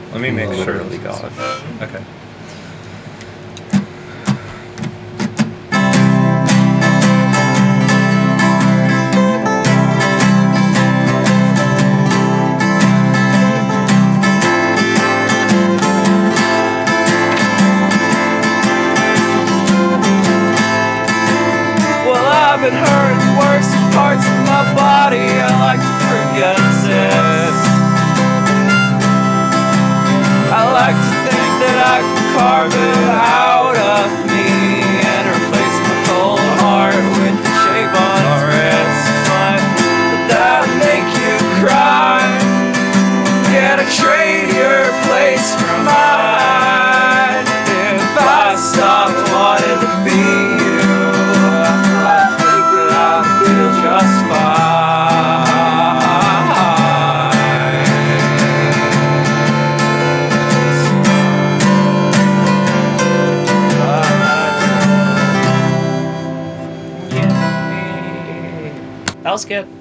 Let me make sure we got it. Okay. I've been hurting worse parts of my body. I like to forget this. I like to think that I can carve it out of me and replace my cold heart with the shape on its wrist. But would that make you cry? Yeah, to trade your place for mine. If I stopped wanting to be you, just fine. That was good.